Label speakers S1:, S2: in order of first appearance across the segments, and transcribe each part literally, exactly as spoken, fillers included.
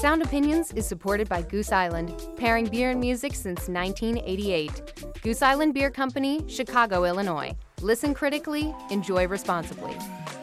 S1: Sound Opinions is supported by Goose Island, pairing beer and music since nineteen eighty-eight. Goose Island Beer Company, Chicago, Illinois. Listen critically, enjoy responsibly.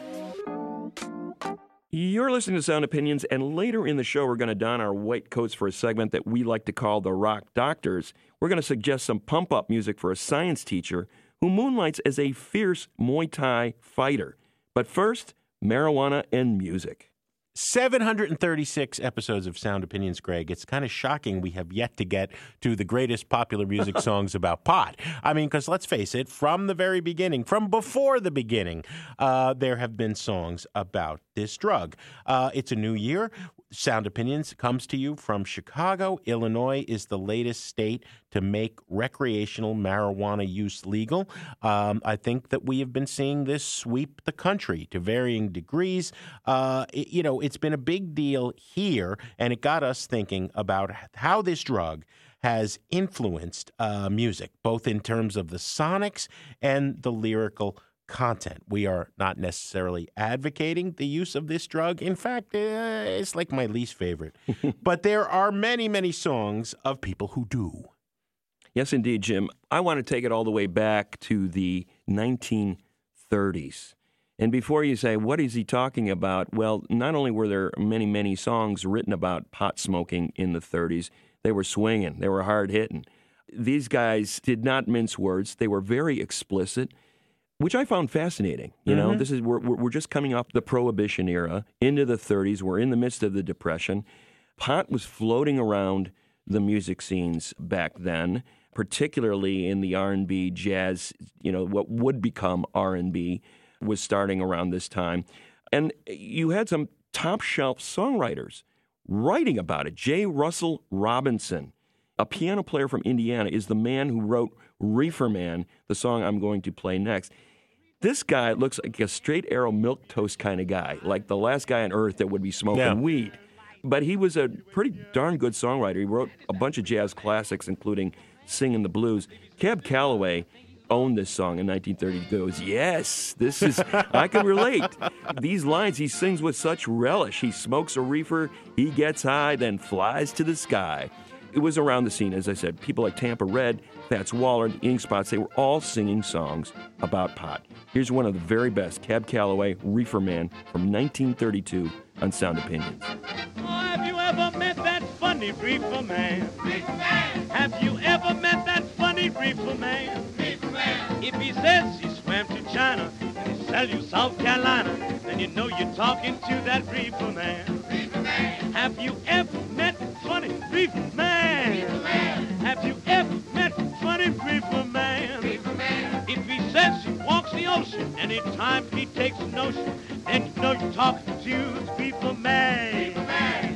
S2: You're listening to Sound Opinions, and later in the show, we're going to don our white coats for a segment that we like to call the Rock Doctors. We're going to suggest some pump-up music for a science teacher who moonlights as a fierce Muay Thai fighter. But first, marijuana and music.
S3: seven hundred thirty-six episodes of Sound Opinions, Greg. It's kind of shocking we have yet to get to the greatest popular music songs about pot. I mean, because let's face it, from the very beginning, from before the beginning, uh, there have been songs about this drug. Uh, it's a new year. Sound Opinions comes to you from Chicago. Illinois is the latest state to make recreational marijuana use legal. Um, I think that we have been seeing this sweep the country to varying degrees. Uh, it, you know, it's been a big deal here, and it got us thinking about how this drug has influenced uh, music, both in terms of the sonics and the lyrical content. We are not necessarily advocating the use of this drug. In fact, uh, it's like my least favorite. But there are many, many songs of people who do.
S2: Yes, indeed, Jim. I want to take it all the way back to the nineteen thirties. And before you say, what is he talking about? Well, not only were there many, many songs written about pot smoking in the thirties, they were swinging, they were hard-hitting. These guys did not mince words. They were very explicit, which I found fascinating. You know, mm-hmm. this is we're we're just coming off the Prohibition era into the thirties. We're in the midst of the Depression. Pot was floating around the music scenes back then, particularly in the R and B, jazz. You know, what would become R and B was starting around this time, and you had some top shelf songwriters writing about it. J. Russell Robinson, a piano player from Indiana, is the man who wrote Reefer Man, the song I'm going to play next. This guy looks like a straight arrow milquetoast kind of guy, like the last guy on earth that would be smoking
S3: yeah.
S2: weed. But he was a pretty darn good songwriter. He wrote a bunch of jazz classics, including Singin' the Blues. Cab Calloway owned this song in nineteen thirty. He goes, yes, this is, I can relate. These lines he sings with such relish. He smokes a reefer, he gets high, then flies to the sky. It was around the scene, as I said. People like Tampa Red, Fats Waller, the Ink Spots, they were all singing songs about pot. Here's one of the very best, Cab Calloway, Reefer Man, from nineteen thirty-two on Sound Opinions.
S4: Oh, have you ever met that funny reefer man? Reefer man. Have you ever met that funny reefer man? Reefer man. If he says he swam to China and he sell you South Carolina, then you know you're talking to that reefer man. Reefer man. Have you ever met funny reefer man? Reefer man. Have you ever met funny reefer man? Reefer man. If he says he walks the ocean anytime he takes a notion, then you know you're talking to the reefer man. Reefer man.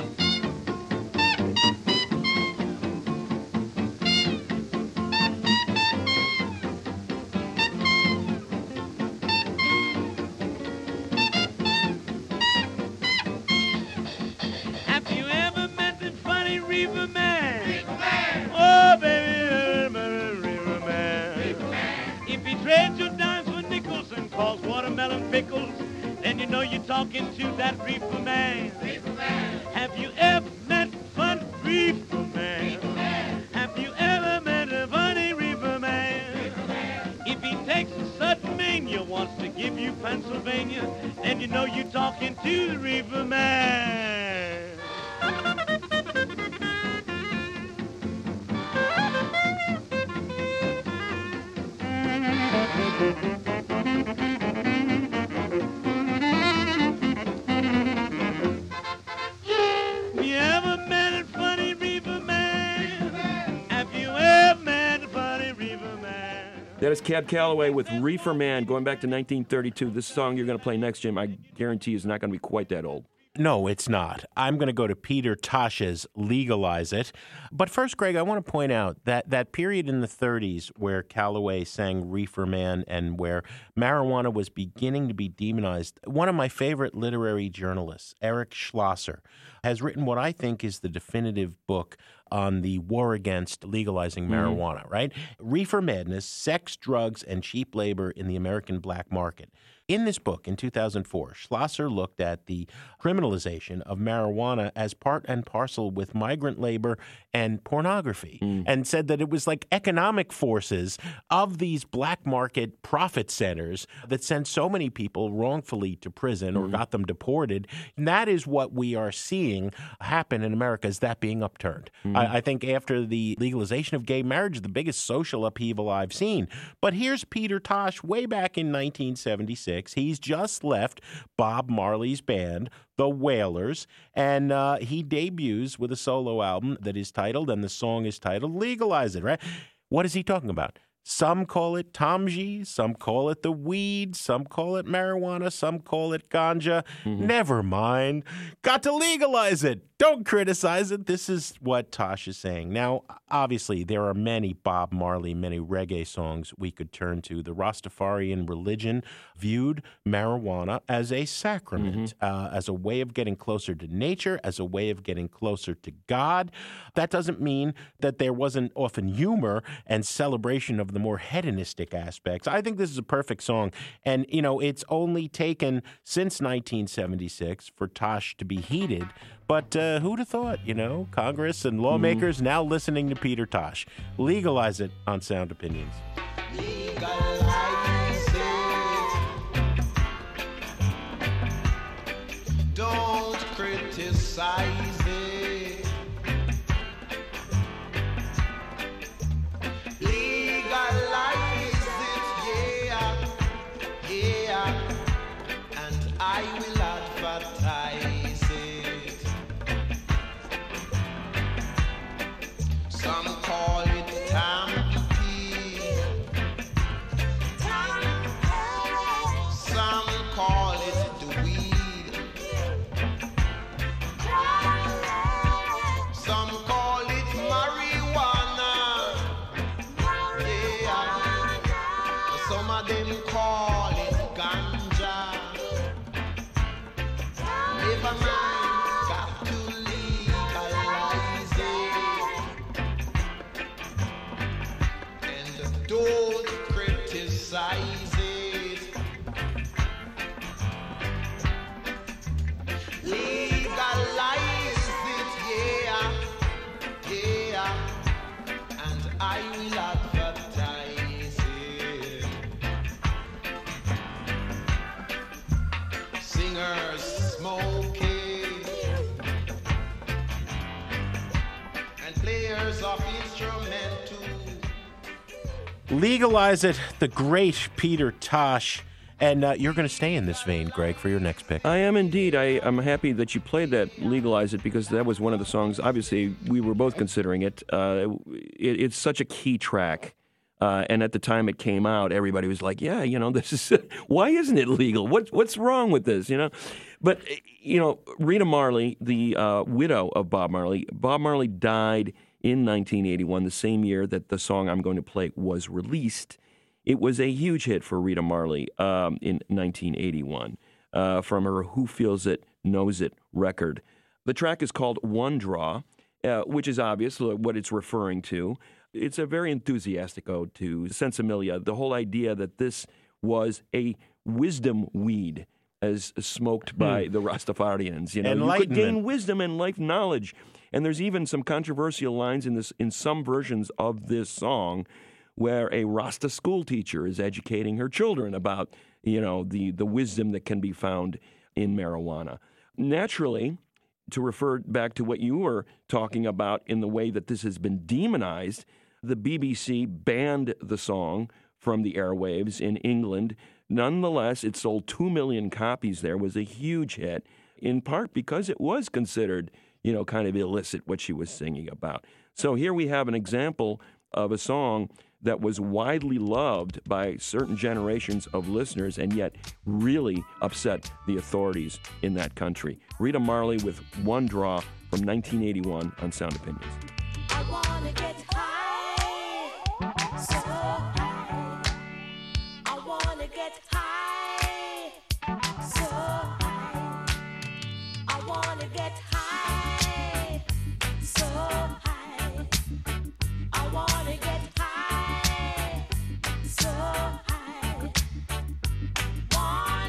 S4: Have you ever met the funny reefer man? Reefer man. Oh, baby, reefer man. Reefer man. If he trades your dimes for nickels and calls watermelon pickles, then you know you're talking to that reefer man. Reefer man. Have you ever met funny reefer man? Reefer man. Have you ever met a funny reefer man? Reefer man. If he takes a sudden mania, wants to give you Pennsylvania, then you know you're talking to the reefer man. You ever met a funny reefer man? Have you ever met a funny reefer man?
S2: That is Cab Calloway with Reefer Man, going back to nineteen thirty-two. This song you're going to play next, Jim, I guarantee is not going to be quite that old.
S3: No, it's not. I'm going to go to Peter Tosh's Legalize It. But first, Greg, I want to point out that that period in the thirties where Calloway sang Reefer Man and where marijuana was beginning to be demonized, one of my favorite literary journalists, Eric Schlosser, has written what I think is the definitive book on the war against legalizing marijuana, mm-hmm. right? Reefer Madness, Sex, Drugs, and Cheap Labor in the American Black Market. In this book, in two thousand four, Schlosser looked at the criminalization of marijuana as part and parcel with migrant labor and pornography, mm. and said that it was like economic forces of these black market profit centers that sent so many people wrongfully to prison or mm. got them deported. And that is what we are seeing happen in America, is that being upturned. Mm. I, I think after the legalization of gay marriage, the biggest social upheaval I've seen. But here's Peter Tosh way back in nineteen seventy-six. He's just left Bob Marley's band, The Wailers, and uh, he debuts with a solo album that is titled, and the song is titled, Legalize It, right? What is he talking about? Some call it Tomji, some call it the weed, some call it marijuana, some call it ganja. Mm-hmm. Never mind. Got to legalize it. Don't criticize it. This is what Tosh is saying. Now, obviously, there are many Bob Marley, many reggae songs we could turn to. The Rastafarian religion viewed marijuana as a sacrament, mm-hmm. uh, as a way of getting closer to nature, as a way of getting closer to God. That doesn't mean that there wasn't often humor and celebration of the more hedonistic aspects. I think this is a perfect song. And, you know, it's only taken since nineteen seventy-six for Tosh to be heated. But uh, who'd have thought, you know, Congress and lawmakers mm-hmm. now listening to Peter Tosh. Legalize it on Sound Opinions.
S5: Legalize it. Don't criticize it. Legalize it, yeah, yeah. And I will advertise. Some call it Tampi. Some call it the weed. Some call it marijuana. Yeah. Some of them call it ganja. Never mind, got to legalize it. Don't criticize it. Legalize it, yeah, yeah, and I will advertise it. Singers smoking and players of instrumental.
S3: Legalize It, the great Peter Tosh. And uh, you're going to stay in this vein, Greg, for your next pick.
S2: I am indeed. I, I'm happy that you played that Legalize It, because that was one of the songs, obviously, we were both considering it. Uh, it it's such a key track. Uh, and at the time it came out, everybody was like, yeah, you know, this is, why isn't it legal? What, what's wrong with this, you know? But, you know, Rita Marley, the uh, widow of Bob Marley, Bob Marley died in nineteen eighty-one, the same year that the song I'm going to play was released. It was a huge hit for Rita Marley um, in nineteen eighty-one uh, from her Who Feels It, Knows It record. The track is called One Draw, uh, which is obvious what it's referring to. It's a very enthusiastic ode to Sensimilia, the whole idea that this was a wisdom weed as smoked by hmm. the Rastafarians. You know, you could gain wisdom and life knowledge. And there's even some controversial lines in this in some versions of this song where a Rasta school teacher is educating her children about, you know, the, the wisdom that can be found in marijuana. Naturally, to refer back to what you were talking about in the way that this has been demonized, the B B C banned the song from the airwaves in England. Nonetheless, it sold two million copies there, was a huge hit, in part because it was considered, you know, kind of illicit what she was singing about. So here we have an example of a song that was widely loved by certain generations of listeners and yet really upset the authorities in that country. Rita Marley with One Draw from nineteen eighty-one on Sound Opinions.
S6: I wanna get high, so high. I wanna get high, so high. I wanna get high, so high. I wanna get high, so high. One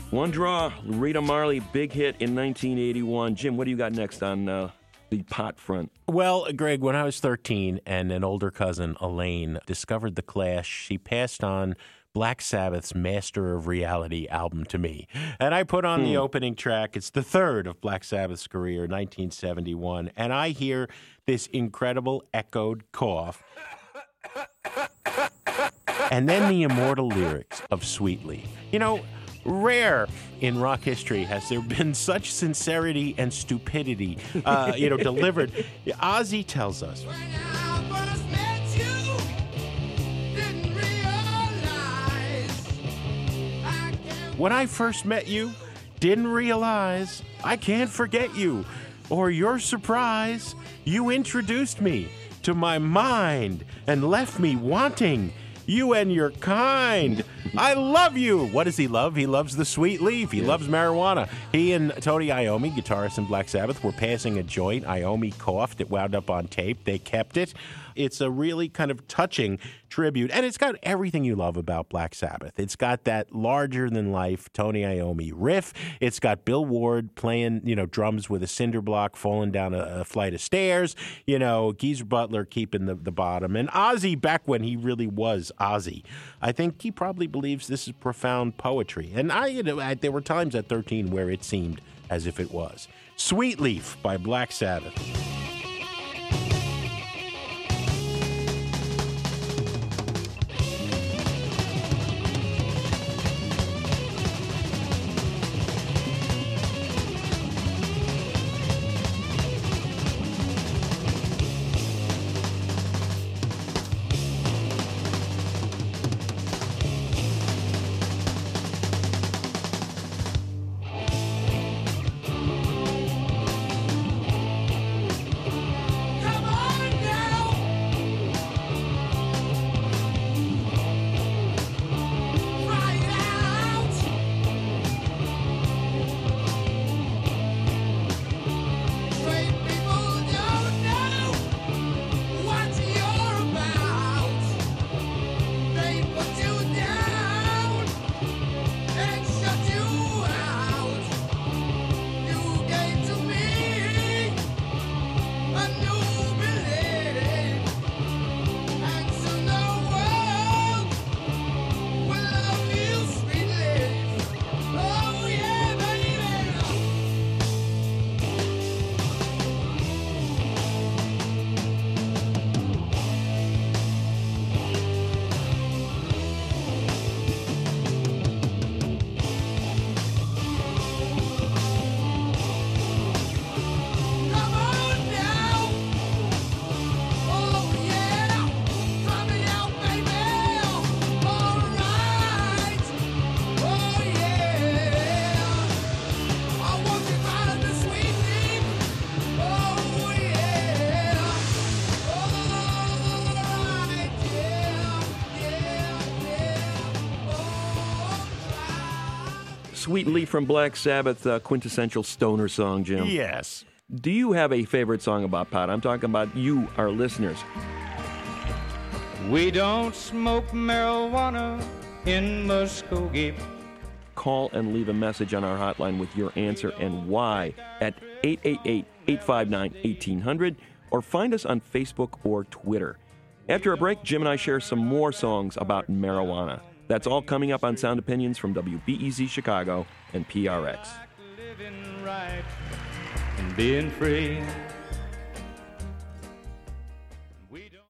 S2: One Draw, Rita Marley, big hit in nineteen eighty-one. Jim, what do you got next on uh, the pot front?
S3: Well, Greg, when I was thirteen and an older cousin, Elaine, discovered The Clash, she passed on Black Sabbath's Master of Reality album to me. And I put on hmm. the opening track. It's the third of Black Sabbath's career, nineteen seventy-one. And I hear this incredible echoed cough. And then the immortal lyrics of Sweet Leaf. You know, rare in rock history has there been such sincerity and stupidity, uh, you know, delivered. Ozzy tells us. When I first met you, didn't realize I can't forget you, or your surprise, you introduced me to my mind and left me wanting you and your kind. I love you. What does he love? He loves the sweet leaf. He yes. loves marijuana. He and Tony Iommi, guitarist in Black Sabbath, were passing a joint. Iommi coughed. It wound up on tape. They kept it. It's a really kind of touching tribute, and it's got everything you love about Black Sabbath. It's got that larger-than-life Tony Iommi riff. It's got Bill Ward playing, you know, drums with a cinder block falling down a, a flight of stairs. You know, Geezer Butler keeping the, the bottom. And Ozzy, back when he really was Ozzy, I think he probably believes this is profound poetry. And I, you know, I, there were times at thirteen where it seemed as if it was. Sweet Leaf by Black Sabbath.
S2: Sweet Leaf from Black Sabbath, uh, quintessential stoner song, Jim.
S3: Yes.
S2: Do you have a favorite song about pot? I'm talking about you, our listeners.
S4: We don't smoke marijuana in Muskogee.
S2: Call and leave a message on our hotline with your answer and why at eight eight eight, eight five nine, one eight zero zero or find us on Facebook or Twitter. After a break, Jim and I share some more songs about marijuana. That's all coming up on Sound Opinions from W B E Z Chicago and P R X.
S4: Living right and being free.